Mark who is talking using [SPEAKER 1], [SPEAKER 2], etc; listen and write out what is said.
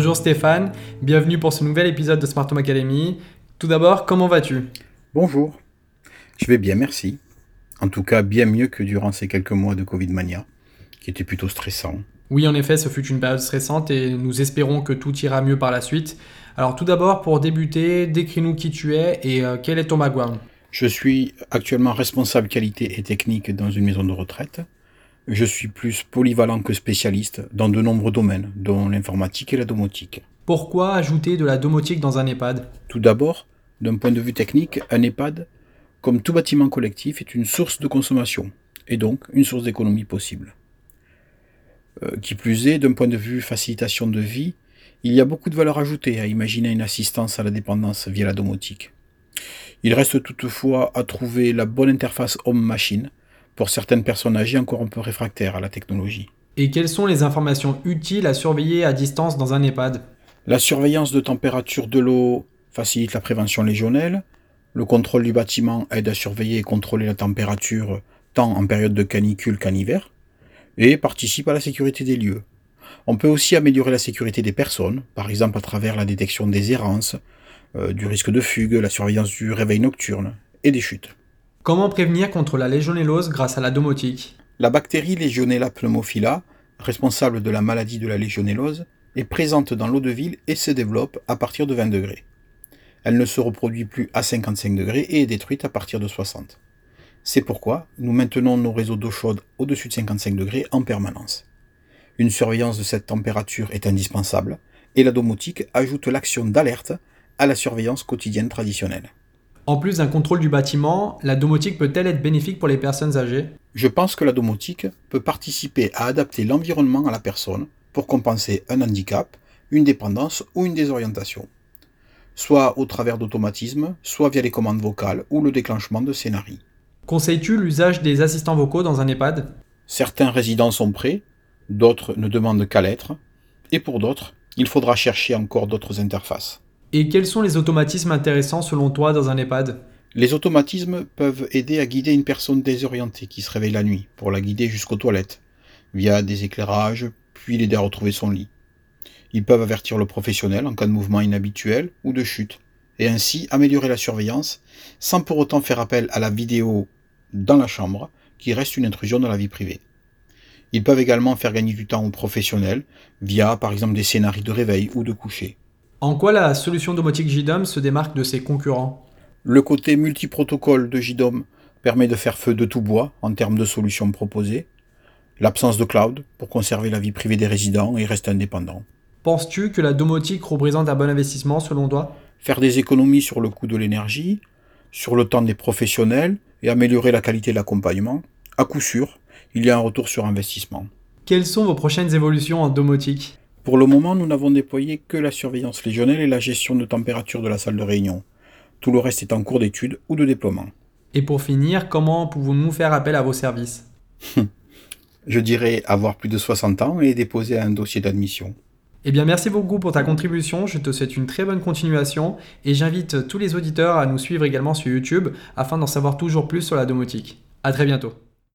[SPEAKER 1] Bonjour Stéphane, bienvenue pour ce nouvel épisode de Smart Home Academy. Tout d'abord, comment vas-tu ?
[SPEAKER 2] Bonjour, je vais bien, merci. En tout cas, bien mieux que durant ces quelques mois de Covid mania, qui étaient plutôt stressants.
[SPEAKER 1] Oui, en effet, ce fut une période stressante et nous espérons que tout ira mieux par la suite. Alors tout d'abord, pour débuter, décris-nous qui tu es et quel est ton background.
[SPEAKER 2] Je suis actuellement responsable qualité et technique dans une maison de retraite. Je suis plus polyvalent que spécialiste dans de nombreux domaines, dont l'informatique et la domotique.
[SPEAKER 1] Pourquoi ajouter de la domotique dans un EHPAD ?
[SPEAKER 2] Tout d'abord, d'un point de vue technique, un EHPAD, comme tout bâtiment collectif, est une source de consommation, et donc une source d'économie possible. Qui plus est, d'un point de vue facilitation de vie, il y a beaucoup de valeur ajoutée à imaginer une assistance à la dépendance via la domotique. Il reste toutefois à trouver la bonne interface homme-machine pour certaines personnes âgées encore un peu réfractaires à la technologie.
[SPEAKER 1] Et quelles sont les informations utiles à surveiller à distance dans un EHPAD ?
[SPEAKER 2] La surveillance de température de l'eau facilite la prévention légionnelle. Le contrôle du bâtiment aide à surveiller et contrôler la température tant en période de canicule qu'en hiver, et participe à la sécurité des lieux. On peut aussi améliorer la sécurité des personnes, par exemple à travers la détection des errances, du risque de fugue, la surveillance du réveil nocturne et des chutes.
[SPEAKER 1] Comment prévenir contre la légionellose grâce à la domotique ?
[SPEAKER 2] La bactérie Legionella pneumophila, responsable de la maladie de la légionellose, est présente dans l'eau de ville et se développe à partir de 20 degrés. Elle ne se reproduit plus à 55 degrés et est détruite à partir de 60. C'est pourquoi nous maintenons nos réseaux d'eau chaude au-dessus de 55 degrés en permanence. Une surveillance de cette température est indispensable et la domotique ajoute l'action d'alerte à la surveillance quotidienne traditionnelle.
[SPEAKER 1] En plus d'un contrôle du bâtiment, la domotique peut-elle être bénéfique pour les personnes âgées ?
[SPEAKER 2] Je pense que la domotique peut participer à adapter l'environnement à la personne pour compenser un handicap, une dépendance ou une désorientation, soit au travers d'automatismes, soit via les commandes vocales ou le déclenchement de scénarios.
[SPEAKER 1] Conseilles-tu l'usage des assistants vocaux dans un EHPAD ?
[SPEAKER 2] Certains résidents sont prêts, d'autres ne demandent qu'à l'être, et pour d'autres, il faudra chercher encore d'autres interfaces.
[SPEAKER 1] Et quels sont les automatismes intéressants selon toi dans un EHPAD ?
[SPEAKER 2] Les automatismes peuvent aider à guider une personne désorientée qui se réveille la nuit, pour la guider jusqu'aux toilettes, via des éclairages, puis l'aider à retrouver son lit. Ils peuvent avertir le professionnel en cas de mouvement inhabituel ou de chute, et ainsi améliorer la surveillance, sans pour autant faire appel à la vidéo dans la chambre, qui reste une intrusion dans la vie privée. Ils peuvent également faire gagner du temps aux professionnels, via par exemple des scénarios de réveil ou de coucher.
[SPEAKER 1] En quoi la solution domotique JDOM se démarque de ses concurrents ?
[SPEAKER 2] Le côté multiprotocole de JDOM permet de faire feu de tout bois en termes de solutions proposées. L'absence de cloud pour conserver la vie privée des résidents et rester indépendants.
[SPEAKER 1] Penses-tu que la domotique représente un bon investissement selon toi ?
[SPEAKER 2] Faire des économies sur le coût de l'énergie, sur le temps des professionnels et améliorer la qualité de l'accompagnement, à coup sûr, il y a un retour sur investissement.
[SPEAKER 1] Quelles sont vos prochaines évolutions en domotique ?
[SPEAKER 2] Pour le moment, nous n'avons déployé que la surveillance légionnelle et la gestion de température de la salle de réunion. Tout le reste est en cours d'étude ou de déploiement.
[SPEAKER 1] Et pour finir, comment pouvons-nous faire appel à vos services ?
[SPEAKER 2] Je dirais avoir plus de 60 ans et déposer un dossier d'admission.
[SPEAKER 1] Eh bien, merci beaucoup pour ta contribution. Je te souhaite une très bonne continuation et j'invite tous les auditeurs à nous suivre également sur YouTube afin d'en savoir toujours plus sur la domotique. À très bientôt.